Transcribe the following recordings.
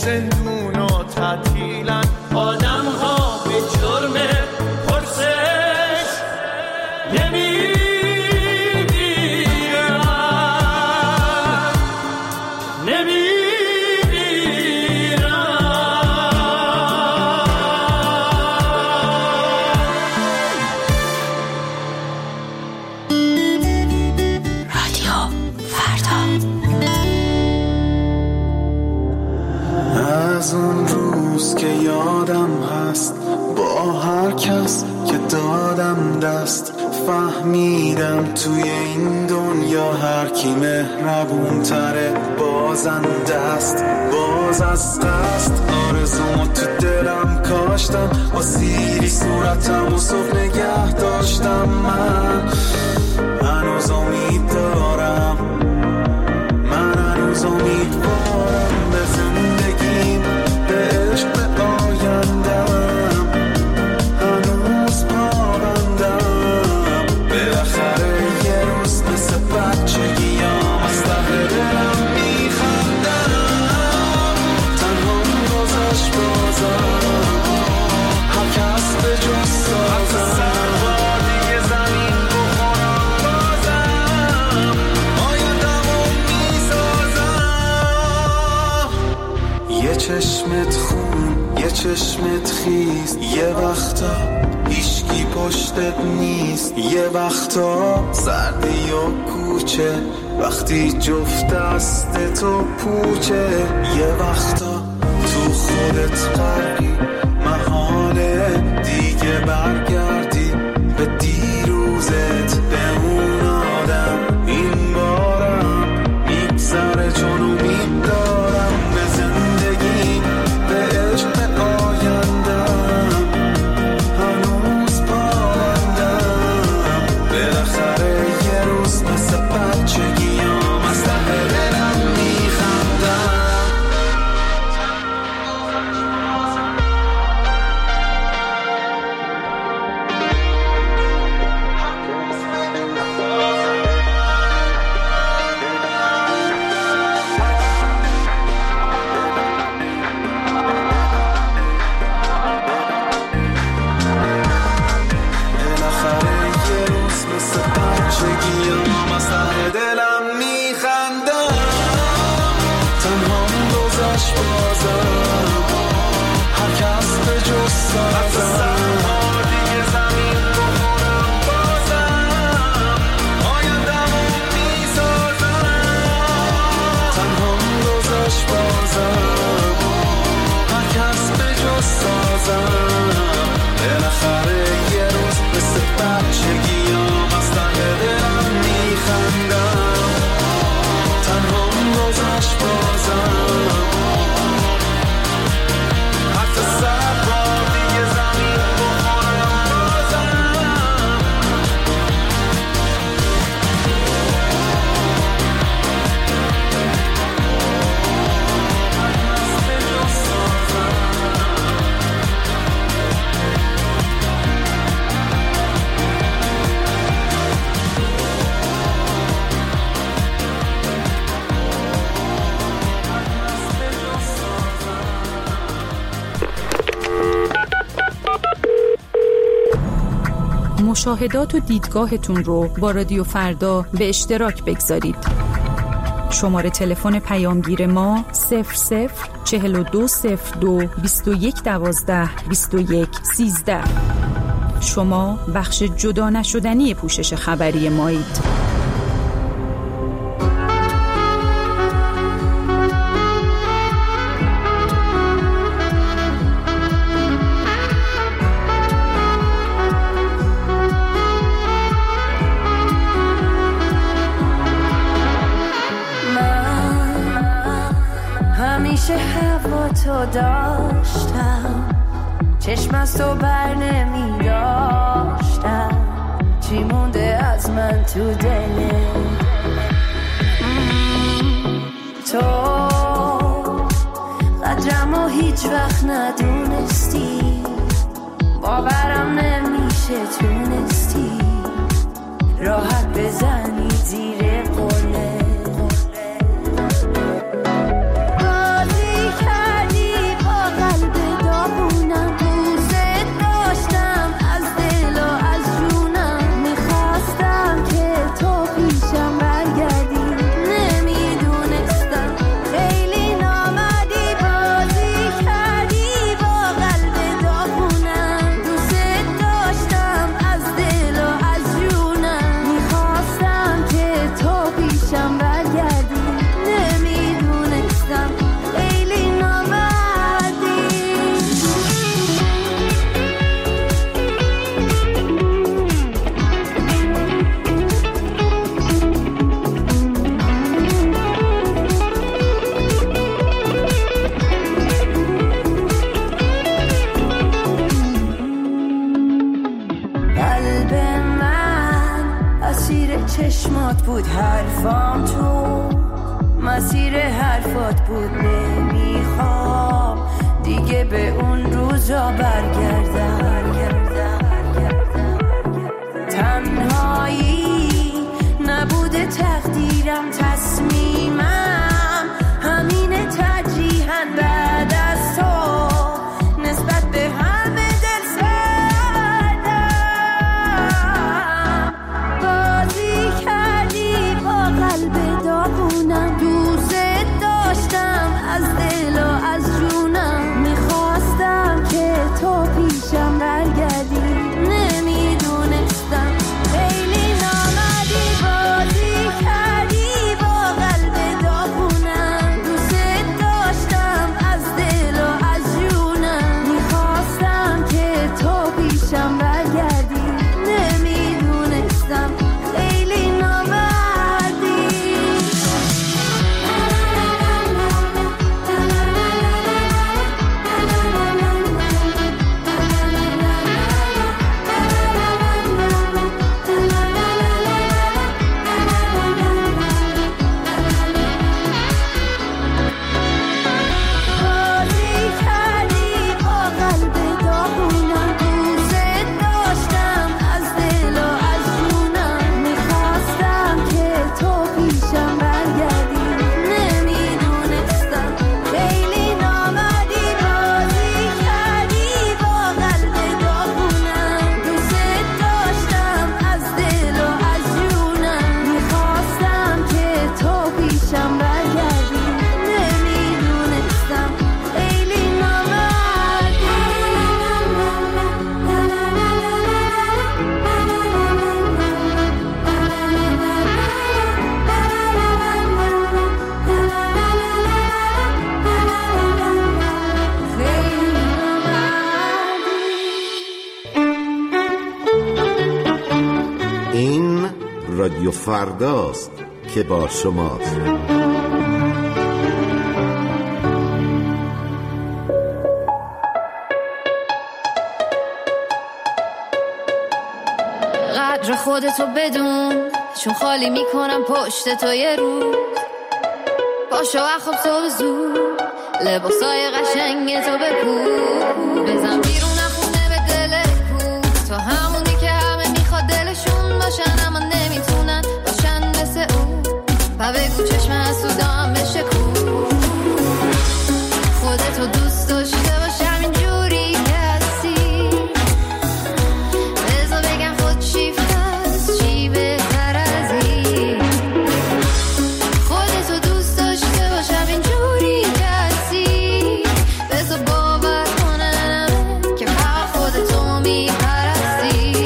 زندون و تعطیلن آدم ها به جرم پرسش نمیمیرن از اون روز که یادم هست با هر کس که دادم دست فهمیدم توی این دنیا هر کی مهربون تره بازنده است. باز از قصد آرزومو تو دلم کاشتم با سیری صورتم و صبح نگه داشتم. من هنوز امید دارم، من هنوز امیدوارم به زندگیم، به عشق، به آیندم، هنوز پابندم. بالاخره یه روز مثل بچگیام از ته دلم میخندم. تنها گذشت بازم هر کس به جز سازم دیگه زمین بخورم بازم آیندمو میسازم. یه چشمت خون، یه چشمت خیز، یه وقتا هیچکی پشتت نیست، یه وقتا سردی و کوچه وقتی جفت دست تو پوچه، یه وقتا تو خودت غرقی محاله دیگه برگردی به دیروزت، به اون آدم. این بارم میگذره چون امید دارم به زندگی، به عشق، به آیندم، هنوز پابندم. بالاخره یه روز مثل بچگیام از ته دلم میخندم. مشاهدات و دیدگاهتون رو با رادیو فردا به اشتراک بگذارید. شماره تلفن پیامگیر ما 00420221122113. شما بخش جدا نشدنی پوشش خبری مایید. همیشه هوا تو داشتم، چشم از تو بر نمی داشتم، چی مونده از من تو دلت؟ تو قدرمو هیچ وقت ندونستی، باورم نمیشه تونستی راحت بزنی زیر قله. بازی کردی چشمات بود حرفام تو، مسیر حرفات بود نمیخوام دیگه به اون روزا برگردم. تنهایی نبوده تقدیرم، تصمیمم همینه ترجیحاً بعد از تو نسبت به همه دل سردم. بازی کردی با قلب داغونم، دوست داشتم از دل و از جونم، میخواستم که تو پیشم برگردی، نمیدونستم خیلی نامدی. بازی کردی با قلب داغونم، دوست داشتم از دل و از جونم، میخواستم که تو پیشم برگردی، نمیدونستم خیلی نامدی. بازی کردی با قلب داغونم، دوست داشتم از دل و از جونم، میخواستم که تو پیشم برگردی، نمیدونستم خیلی نامدی. بازی کردی با قلب داغونم، دوست داشتم از دل و از جونم، میخواستم که تو پیشم برگردی، نمیدونستم خیلی این رادیو فرداست که با شماست. قدر خودتو بدون، چون خالی میکنم پشت تو یه روز. پاشو و خواب تو زود، لباسای قشنگ تو بپوش، بزن بیرون خونه به دلت کو. تو همونی که همه میخواد دلشون باشن اما نمیتونن باشن مثل اون. و بگو چشم حسودام بشه کو. خودتو دوست داشته باش همینجوری که هستی، بذار بگم خود شیفته است چی بهتر از این. خودتو دوست داشته باش همینجوری که هستی، بذار باور کنم که فقط خودتو میپرستی.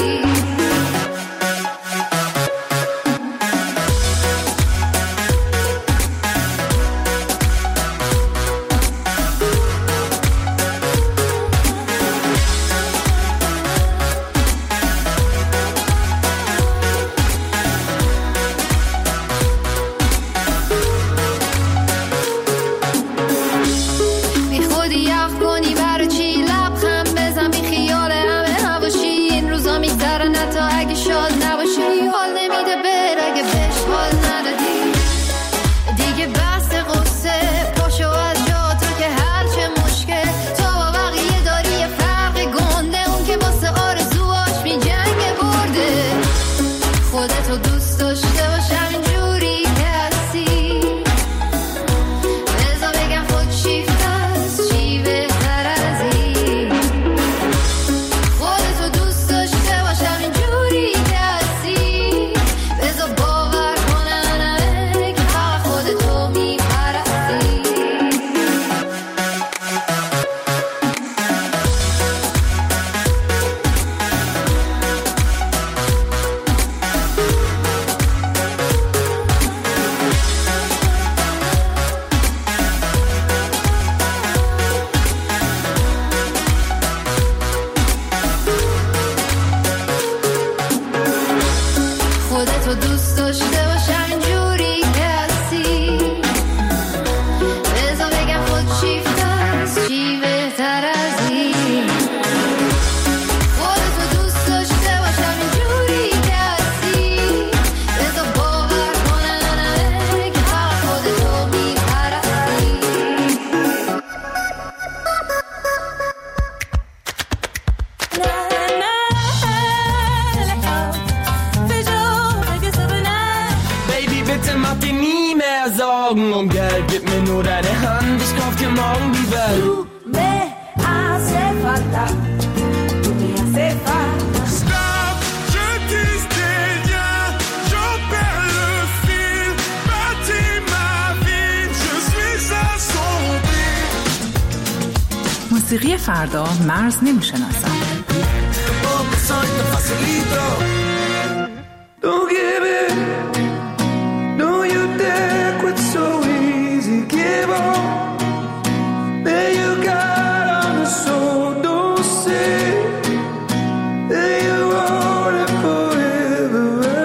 بی خودی یخ کنی برای چی لبخند بزن، بی خیال همه نباشی. این روزا میگذرن حتی اگه شاد نباشی. حال نمیده بر اگه بهش حال ندادی. دیگه بس قصه پاشو از جا تو که هرچه مشکل تو با بقیه داری یه فرق گنده. اون که واسه آرزوهاش می جنگ برده. خودتو دوست داشته باش همینجوری که هستی، بذار بگم خود شیفته است چی بهتر از viver. Tu me hace falta, tu me hace falta. Stop, je disais rien, j'en perds le fil. Bâtis ma vie, je suis assombri. موسیقی فردا مرز نمیشناسد. Don't give it, no you dare quit so easy, give up. There you got on the soul, don't say that you want it forever. I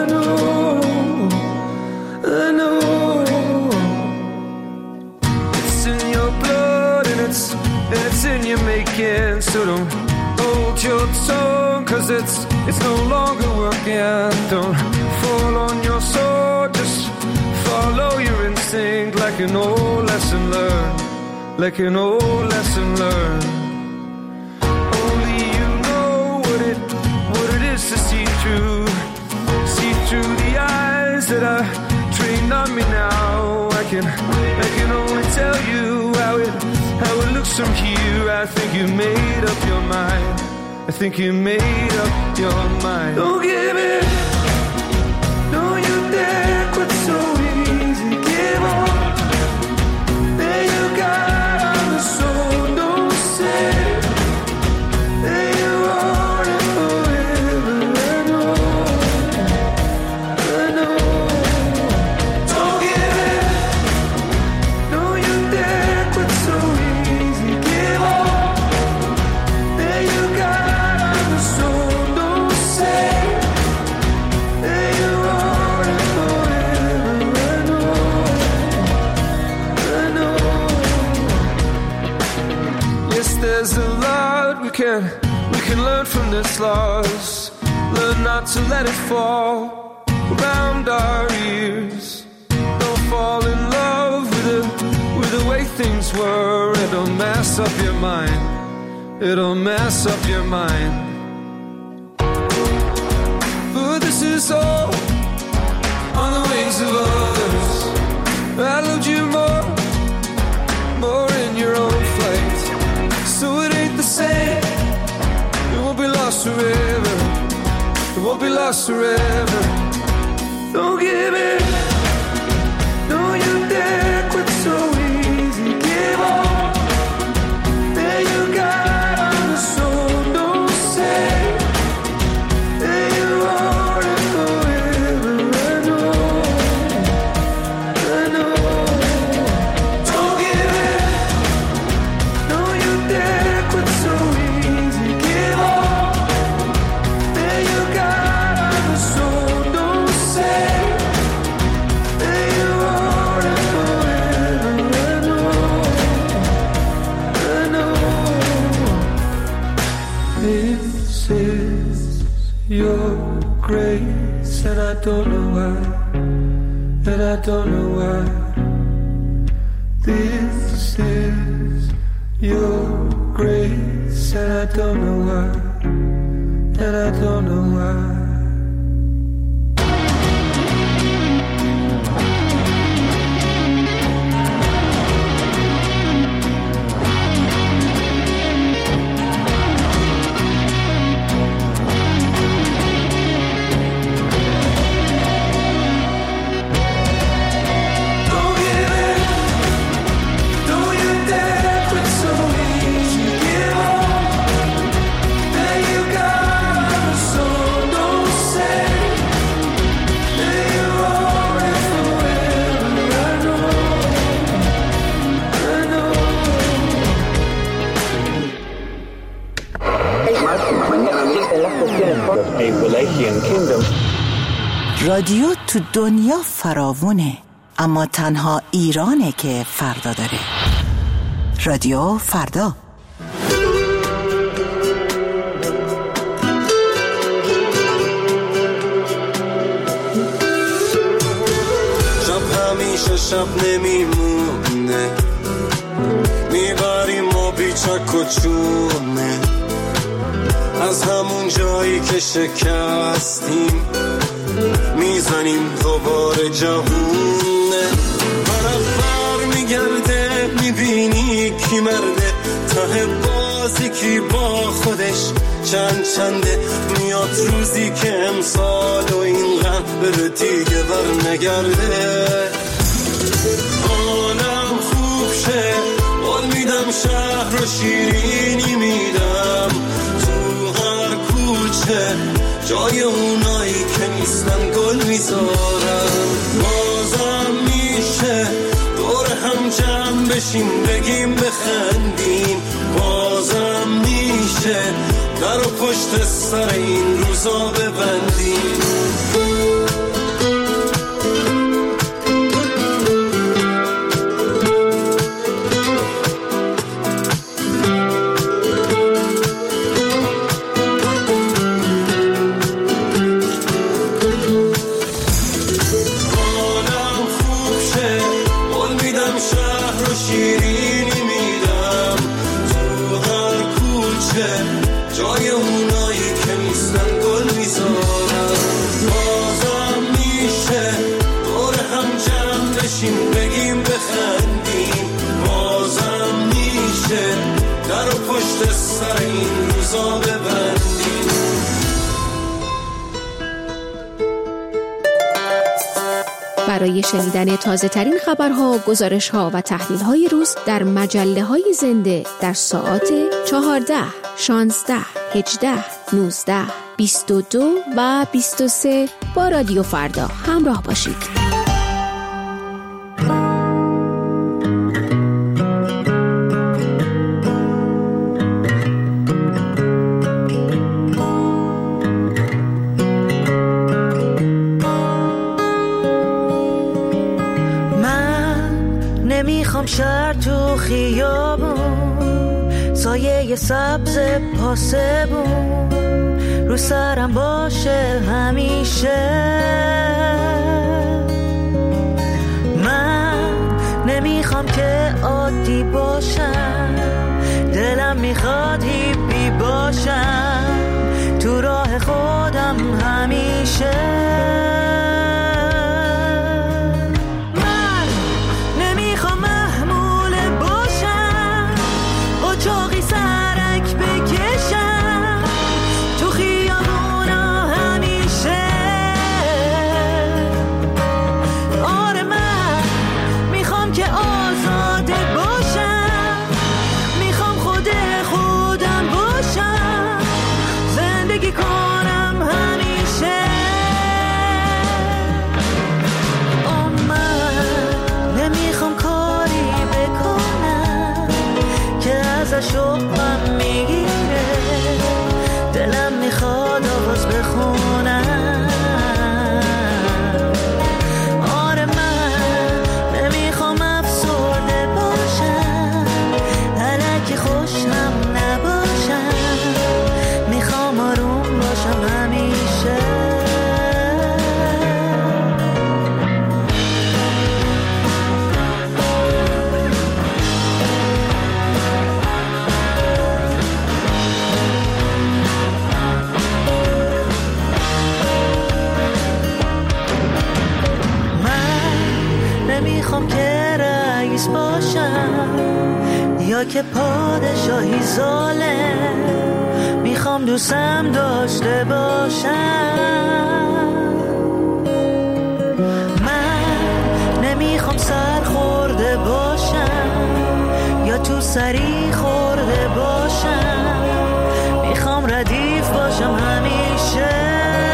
know it's in your blood and it's in your making, so don't hold your tongue, 'cause it's no longer working. Don't fall on your sword, just follow your instinct, like an old lesson learned, like an old lesson learned. Only you know what it is to see through the eyes that are trained on me now. I can only tell you how it looks from here. I think you made up your mind. I think you made up your mind. Don't give it, no you dare quit so easy, give up. There you got on the soul, don't say that you want it forever. I know. Don't give it, no you dare quit so easy, give up. There you got on the soul, don't say that you want it forever. I know. Yes, there's a lot we can learn from this loss. Learn not to let it fall around our ears. Don't fall in love with the way things were. It'll mess up your mind. It'll mess up your mind. But this is all on the wings of others. I loved you more in your own flight. So it ain't the same. It won't be lost forever. It won't be lost forever. Don't give it, no you dare quit so easy, give up. There you got on the soul, don't say that you want it forever. I know. Don't give it, no you dare quit so easy, give up. There you got on the soul, don't say that you want it forever. I know. This is your grace, and I don't know why, and I don't know why. This is your grace, and I don't know why, and I don't know why. Don't give it, don't you dare quit so easy, give up. There you got on the soul, don't say that you want it forever. I know. رادیو تو دنیا فراوونه، اما تنها ایرانه که فردا داره. رادیو فردا. شب همیشه شب نمیمونه، میبریم ما بیچک و چونه، از همون جایی که شکستیم میزنیم دوباره جهونه. برف بر میگرده میبینی کی مرده ته بازی کی با خودش چنده میاد روزی که امسال و این غم بره دیگه بر نگرده حالم خوب شه بال میدم شهر و شیرینی میدم تو هر کوچه جای اونایی که نیستن گل میذارم بازم میشه دور هم جمع بشیم بگیم بخندیم بازم میشه در و پشت سر این روزا ببندیم جای اونایی که نیستن گل میذارم بازم میشه دور هم جمع بشیم بگیم بخندیم بازم میشه در و پشت سر این روزا ببندیم برای شنیدن تازه ترین خبرها، گزارش‌ها و تحلیل‌های روز در مجله‌های زنده در ساعات 14 16 18 19 22 و 23 با رادیو فردا همراه باشید. نمیخوام شهر تو خیابون سایه سبز پاسبون رو سرم باشه همیشه من نمیخوام که عادی باشم دلم میخواد هیپی باشم تو راه خودم همیشه شوقم میگیره دلم میخواد آواز بخونم آره من نمیخوام افسرده باشم هرکی خوشم نباشم میخوام آروم باشم همیشه نمیخوام که رئیس باشم یا که پادشاهی ظالم میخوام دوستم داشته باشم من نمیخوام سر خورده باشم یا تو سری خورده باشم میخوام ردیف باشم همیشه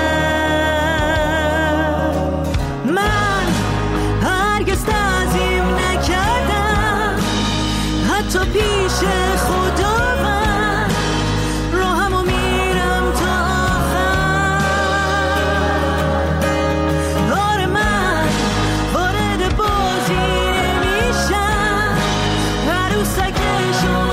تو پیش خدا من راهمو میرم تا آخر آره من وارد بازی نمیشم عروسک شما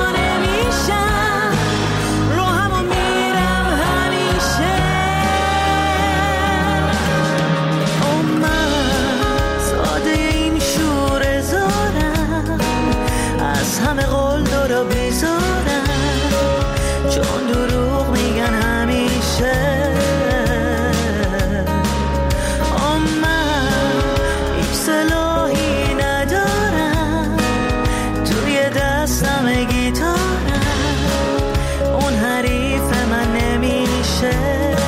نمیشه.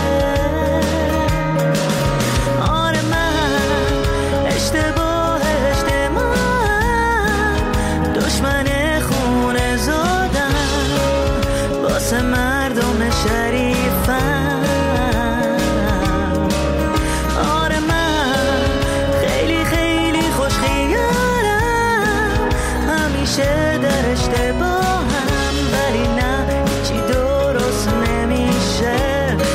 آره من اشتباه دشمن خونه زادم واسه مردم شریفم. آره من خیلی خیلی خوش خیالم، همیشه در اشتباهم، ولی نه هیچی درست نمیشه.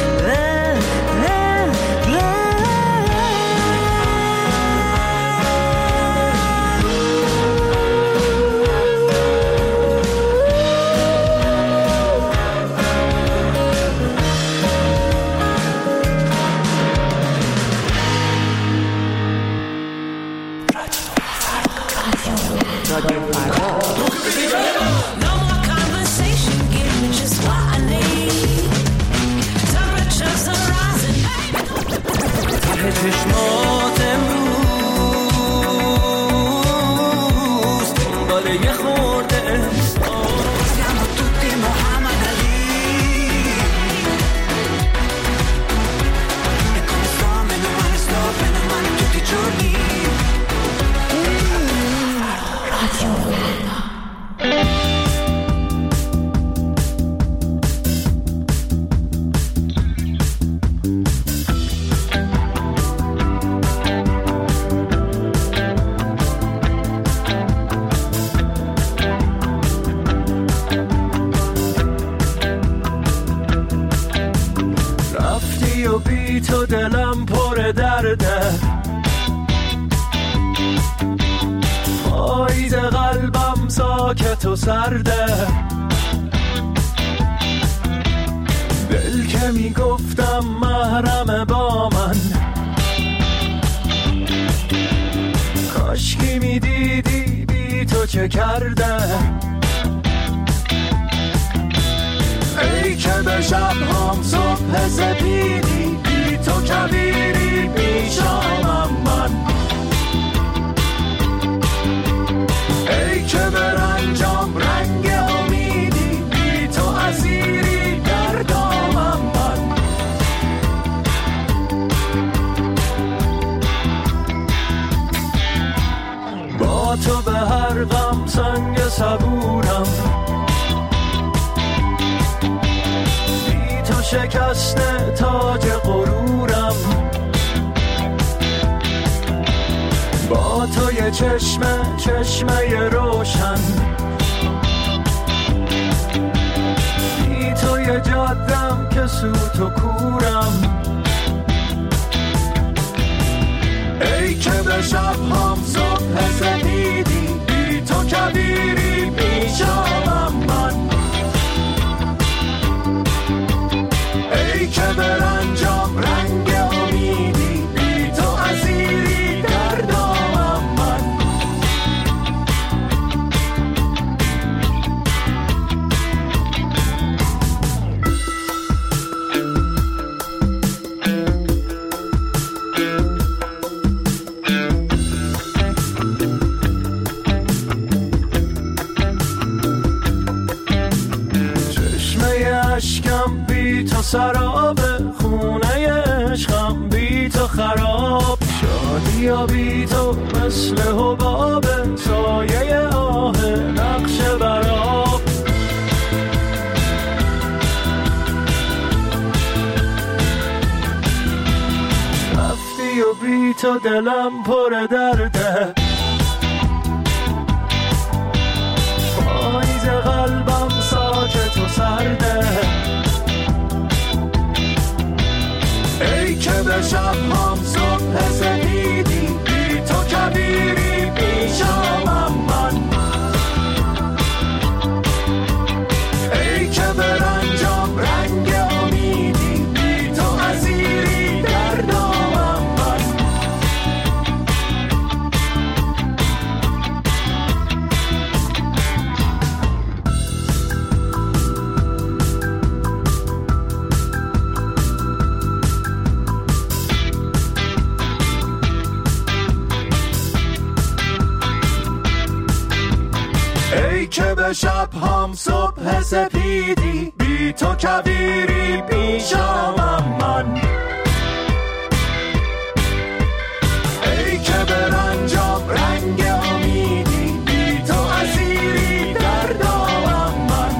چشمات امروز دنبال یه خورده siamo tutti Muhammad Ali e come sto meno male tutti i giorni. تو دلم پر درده، پاییز قلبم ساکت و سرده، دل که میگفتم محرم با من، کاشکی میدیدی بی تو چه کرده. ای که به شب‌هام صبح سپیدی، بی تو کبیری پیشامم من. ای که به رنجام رنگ امیدی، بی تو اسیری در دامم من. با تو به هر غم سنگ صبورم، شکسته تاج غرورم. با تو یه چشمه روشن، بی تو یه جادم که سوت و کورم. ای که به شب‌هام صبح سپیدی، بی تو کبیری پیشامم من. ای که به رنجام رنگ امیدی، بی تو اسیری در دامم من. اشکم بی تو سراب، خونه عشقم بی تو خراب. شادی یا بی تو مثل حباب، سایه آه نقش براب. رفتی و بی تو دلم پر درده، پاییز قلبم ساکت و سرده. ای که به شب‌هام صبح سپیدی، بی تو کبیری پیشامم من. ای که به رنجام رنگ امیدی، بی تو اسیری در دامم من. شب هم صبح سپیدی، بی تو کویری پیشمم من. ای که برنجام رنگ امیدی، بی تو اسیری در دامم من.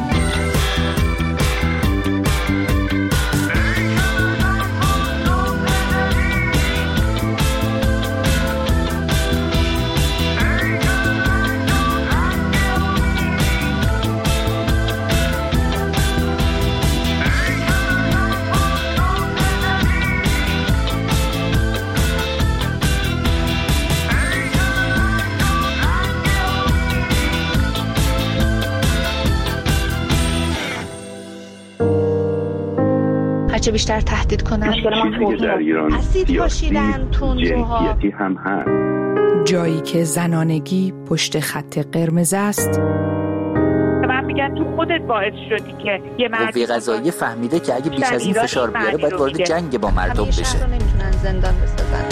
هرچه بیشتر تهدید کنن اسید پاشیدن تندروها هم هست. جایی که زنانگی پشت خط قرمز است. من میگن تو خودت باعث شدی که یه مرد قوه قضاییه فهمیده که اگه بیش از این فشار بیاره باید وارد جنگ با مردم بشه. نمیتونن زندان بسازن.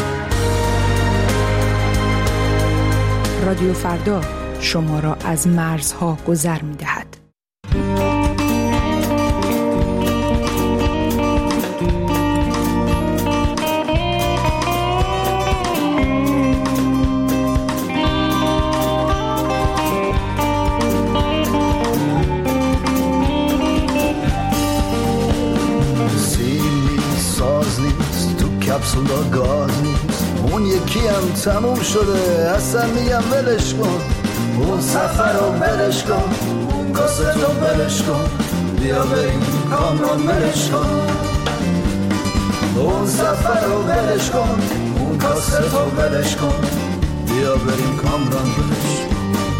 رادیو فردا شما را از مرزها گذر می‌دهد. کپسولا گاز نیست، اون یکی هم تموم شده اصلا میگم ولش کن. اون سفر رو ولش کن، اون کاست رو ولش کن، بیا بریم کامران ولش کن. اون سفر رو ولش کن، اون کاست رو ولش کن، بیا بریم کامران ولش کن.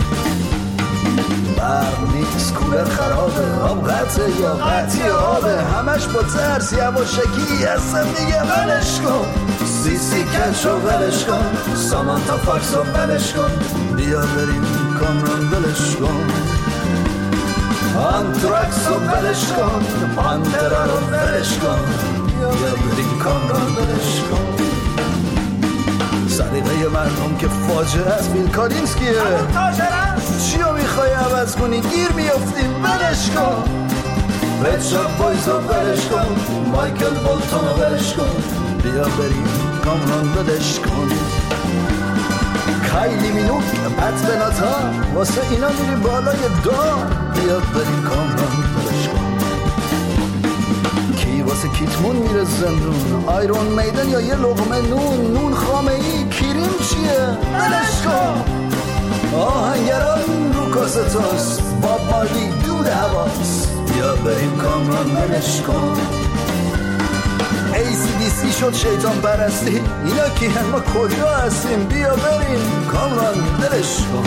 برق نیست، کولر خرابه، آب قطعه یا قطعی آبه، همش با ترس یواشکی اصلا میگه ولش کن. سیسی کچ رو ولش کن، سامانتا فاکس رو ولش کن، بیا بریم کامران ولش کن. آنتراکس رو ولش کن، پانترا رو ولش کن، بیا بریم کامران ولش کن. سلیقه مردم که فاجعه است، بیل کالینسکیه. چیو میخوای عوض کنی؟ گیر میافتیم ولش کن. رد شاپ بایز رو ولش کن، مایکل بولتون رو ولش کن، بیا بریم کامران ولش کن. کایلی مینوک پت بناتا واسه اینا میری بالای دار، بیا بریم کامران ولش کن. کی واسه کیتمون میره زندون؟ آیرون میدن یا یه لقمه نون؟ نون خامه ای کیریم چیه؟ ولش کن. آهنگران رو کاستاس، باب مالی دود هواس، بیا بریم کامران ولش کن. ACDC شد شیطان پرستی، اینا کی هم؟ ما کجا هستیم؟ بیا بریم کامران ولش کن.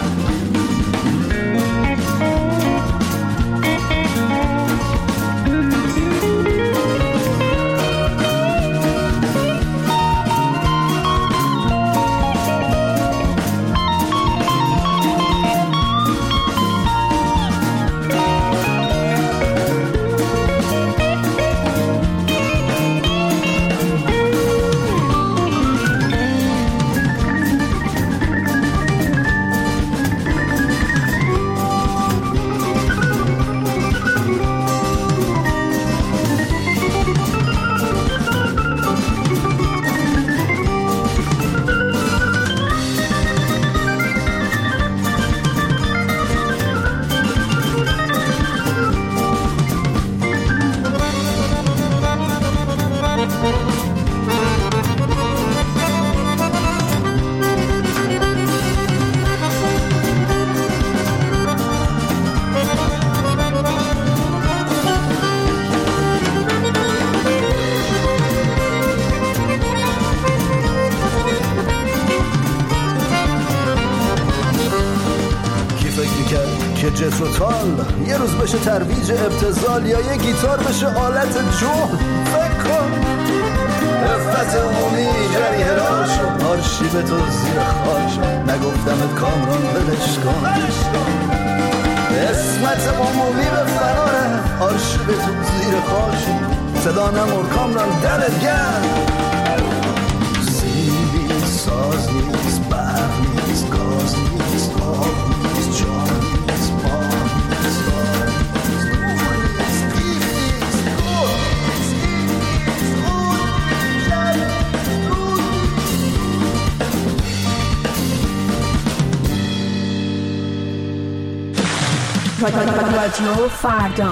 که جت و تال یه روز بشه ترویج ابتذال، یا یه گیتار بشه آلت جهد. فکر کن رفت عمومی جریه را شد، آرشیو تو زیر خاک شد، نگفتمت کامران ولش کن. اسمت عمومی به فراره، آرشیو تو زیر خاک شد، صدا نمور کامران دلت گرم. سیبی ساز نیست، برق نیست، گاز نیست، آب نیست، جان نیست، ما رادیو فردا.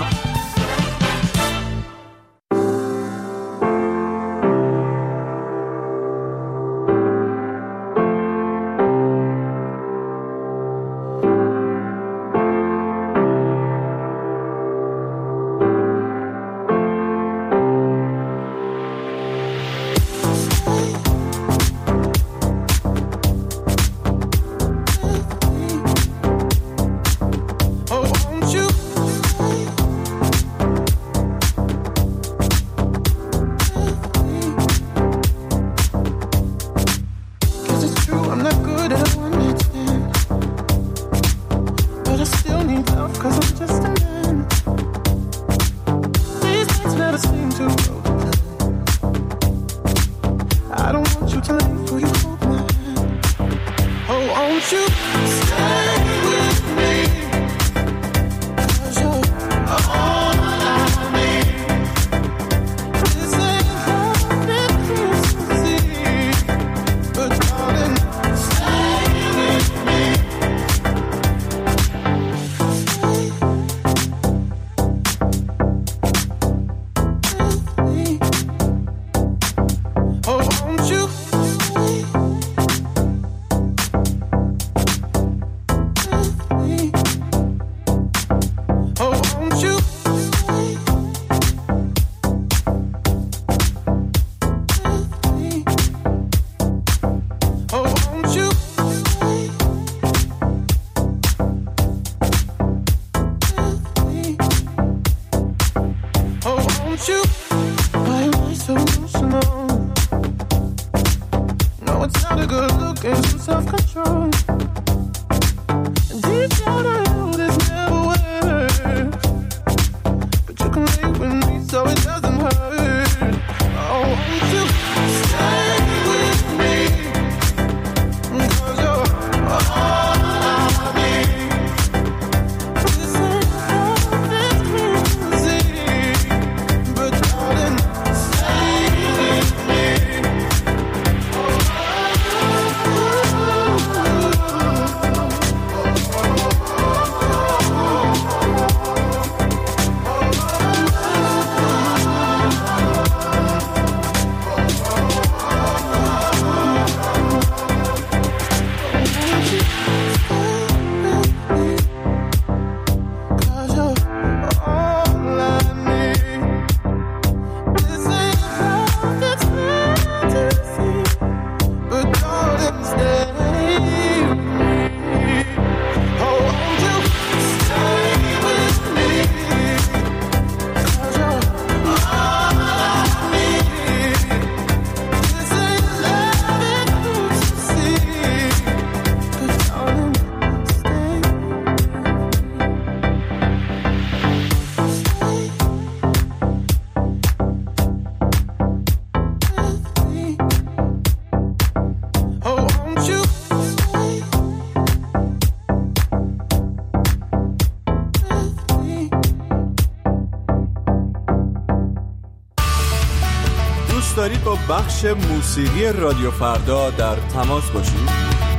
دارید با بخش موسیقی رادیو فردا در تماس باشید؟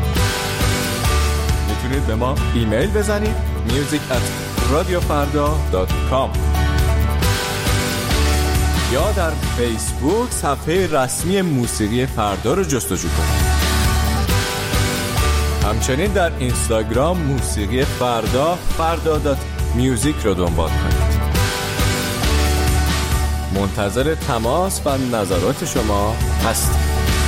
میتونید به ما ایمیل بزنید music@radiofarda.com یا در فیسبوک صفحه رسمی موسیقی فردا رو جستجو کنید. همچنین در اینستاگرام موسیقی فردا فردا.music رو دنبال کنید. منتظر تماس و نظرات شما هستم.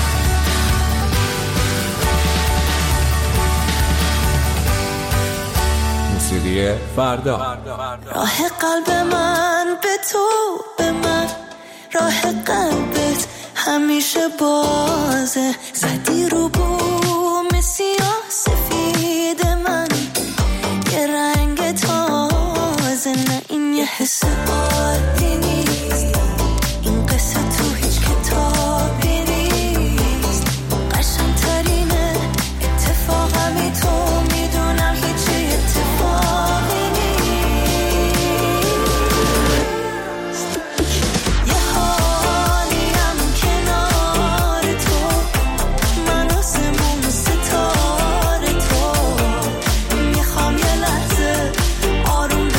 موسیقی فردا. راه قلب من به تو، به من راه قلبت همیشه بازه. زدی رو بوم سیاه سفید من یه رنگ تازه. نه این یه حس عادی نیست، این قصه تو هیچ کتابی نیست. قشنگ‌ترینه اتفاقمی تو، میدونم هیچ اتفاقی نیست. یه حالیم کنار تو، من آسمون ستاره تو. میخوام یه لحظه آروم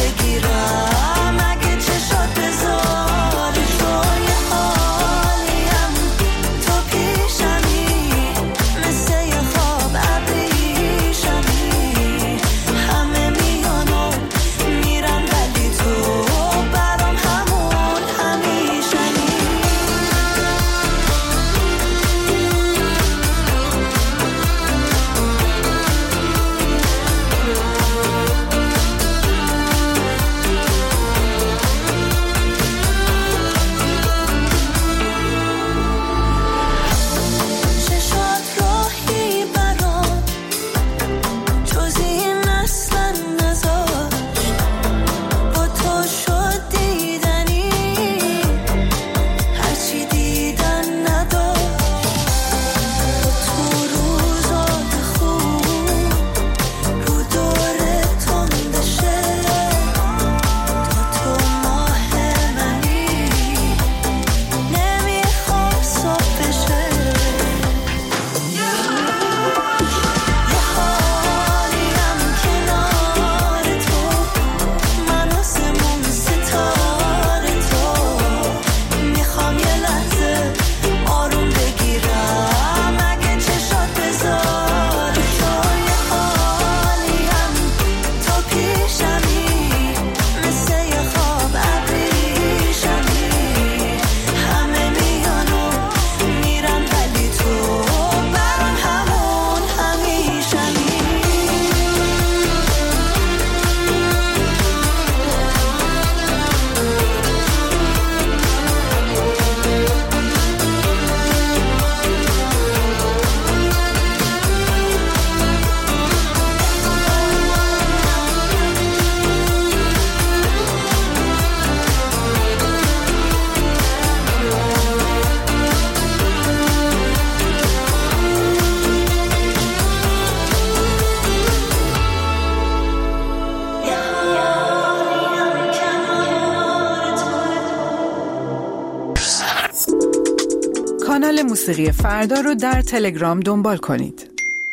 کانال موسیقی فردا رو در تلگرام دنبال کنید.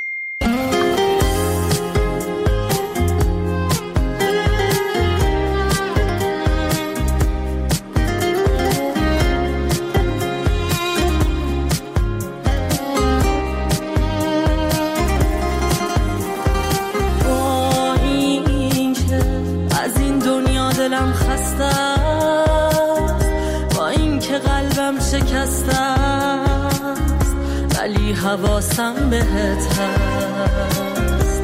دلم خسته است با این که قلبم شکسته است ولی حواسم بهت هست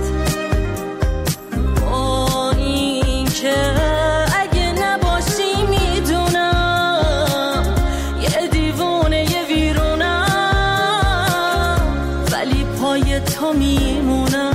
با این که اگه نباشی میدونم یه دیوونه یه ویرونم ولی پای تو میمونم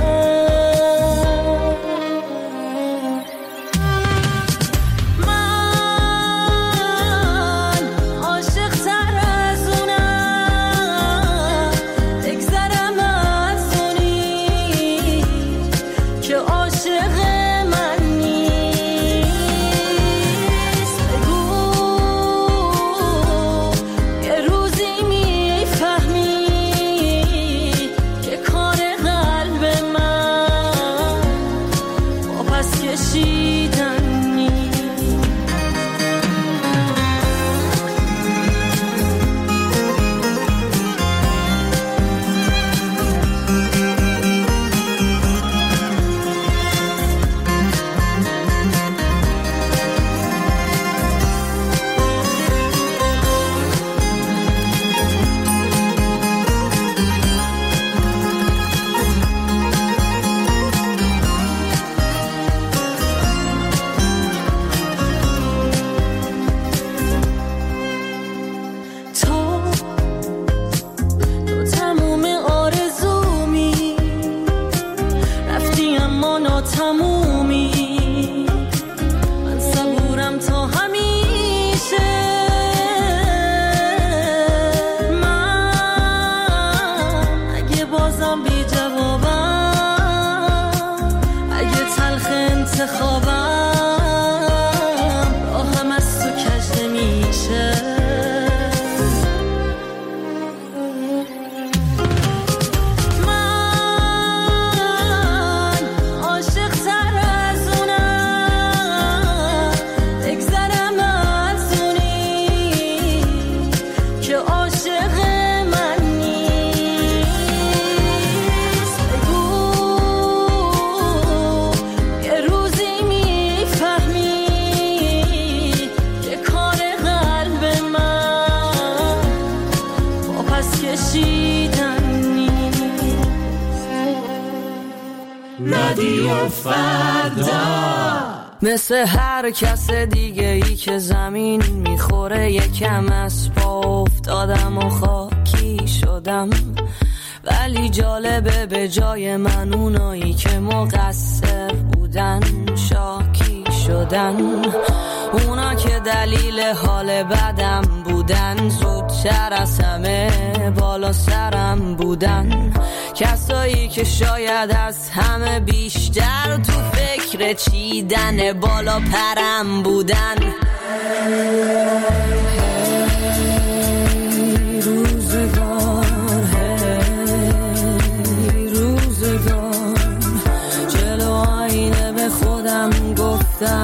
مثل هر کس دیگه ای که زمین میخوره یکم از پا افتادم و خاکی شدم ولی جالبه به جای من اونایی که مقصر بودن شاکی شدن اونا که دلیل حال بدم بودن زودتر از همه بالا سرم بودن کسایی که شاید از همه بیشتر تو فکر چیدن بالا پرم بودن روزگار جلو آینه به خودم گفتم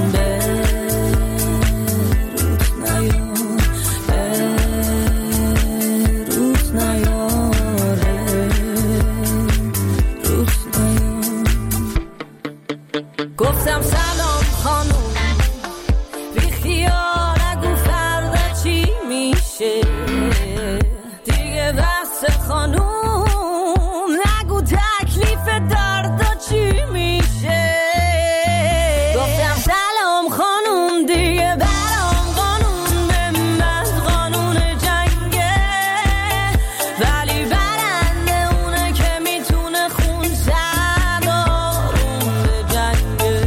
گفتم سلام خانوم بی خیال نگو فردا چی میشه دیگه بس خانوم نگو تکلیف دردا چی میشه گفتم سلام خانوم دیگه برام قانون به من قانون جنگه ولی برنده اونه که میتونه خون سرارون به جنگه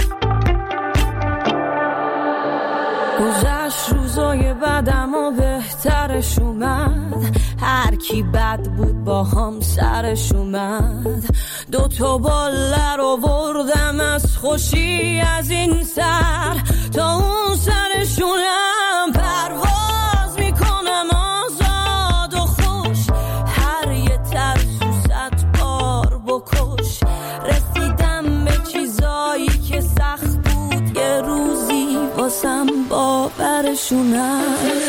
گذشت روزای بعدم و بهتر بهترش اومد، هر کی بد بود با هم سرش اومد. 2 باله رو بردم از خوشی از این سر تا اون سرشونم. پرواز میکنم آزاد و خوش، هر یه ترسو 100 بار بکش. رسیدم به چیزایی که سخت بود، یه روزی واسم باورشونم.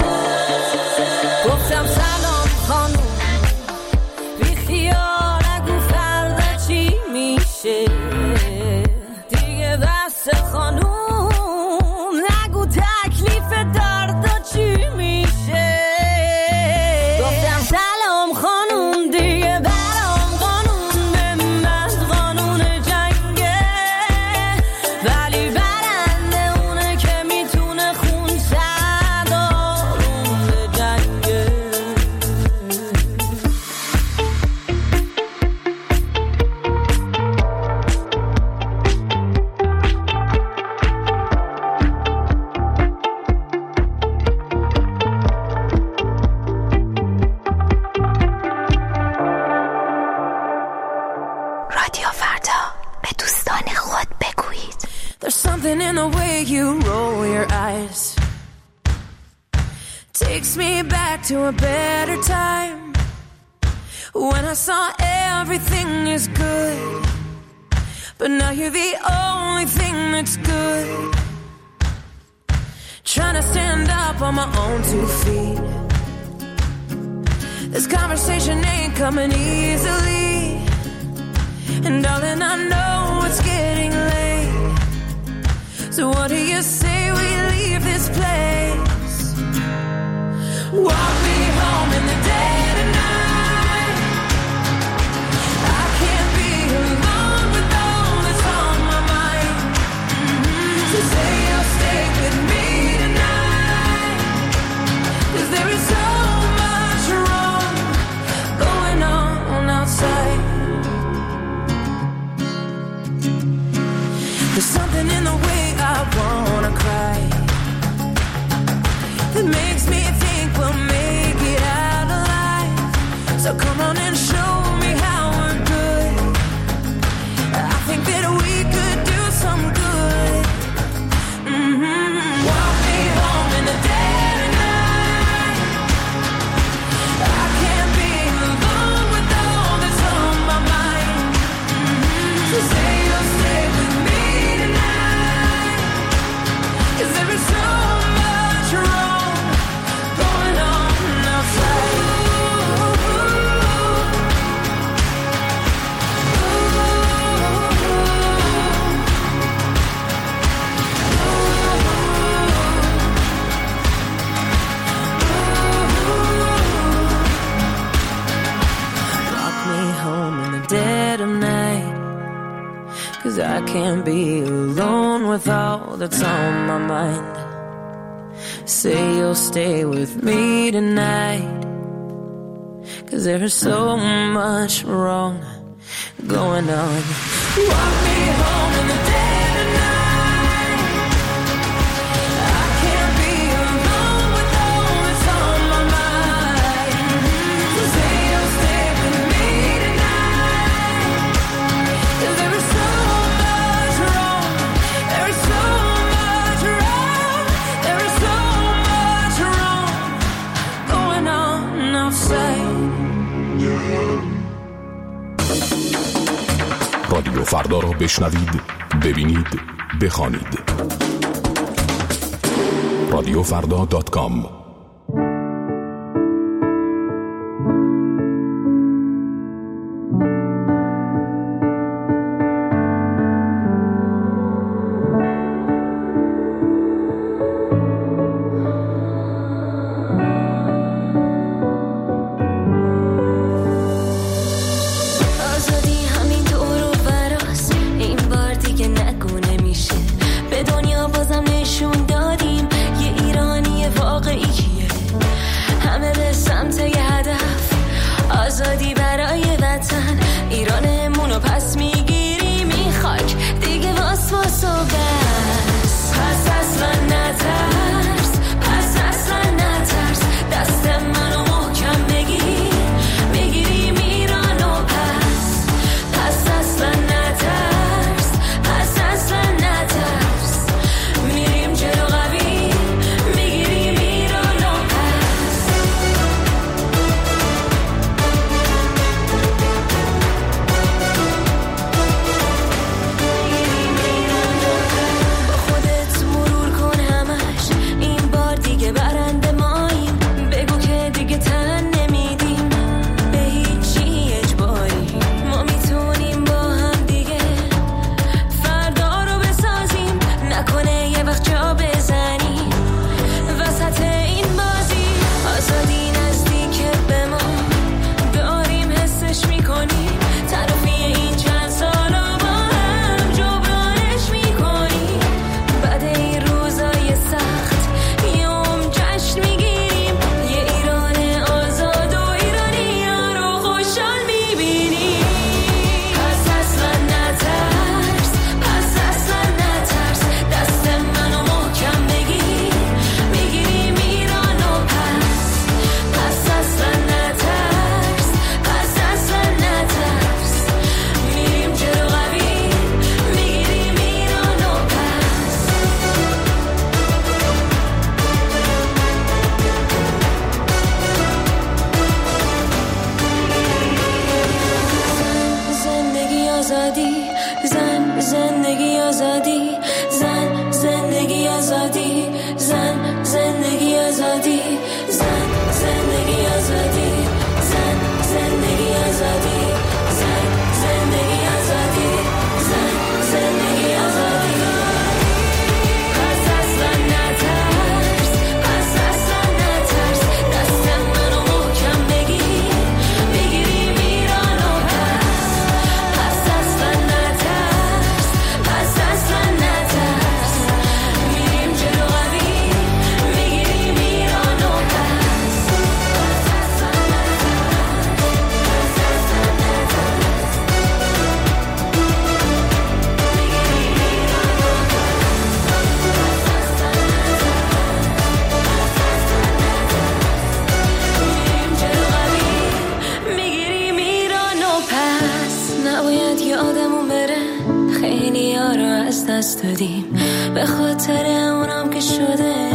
گفتم سلام خانوم، بی خیال نگو فردا چی میشه دیگه. بس خانوم نگو تکلیف دردا چی میشه. گفتم سلام خانوم، دیگه برام قانون به من قانون جنگه، ولی برنده اونه که میتونه خون سردارون به جنگه. رادیو فردا، به دوستان خود بگویید. There's something in the way you roll your eyes, takes me back to a better time, when I saw everything is good, but now you're the only thing that's good. Trying to stand up on my own 2 feet, this conversation ain't coming easily, and darling I know it's getting late, so what do you say we leave this place? Walk me home in the dead of night, I can't be alone with all that's on my mind, so say you'll stay with me tonight, 'cause there is so much wrong going on outside. There's something in the way I wanna cry that makes me think we'll make it out alive. So come on and show me how we're good. I think that we could do some good. Walk me home in the dead of night, I can't be alone with all that's on my mind, so say you'll stay with me tonight, 'cause there is so much wrong going on outside. Rock me home in the dead of night, 'cause I can't be alone with all that's on my mind. Say you'll stay with me tonight, 'cause there is so much wrong going on. Walk me home in the dead of night, I can't be alone with all that's on my mind. So say you'll stay with me tonight, 'cause there is so much wrong, there is so much wrong, there is so much wrong going on outside. رادیو فردا رو بشنوید، ببینید، بخوانید. radiofrda.com به دنیا بازم نشون دادیم یه ایرانی واقعی به خاطر اونم که شده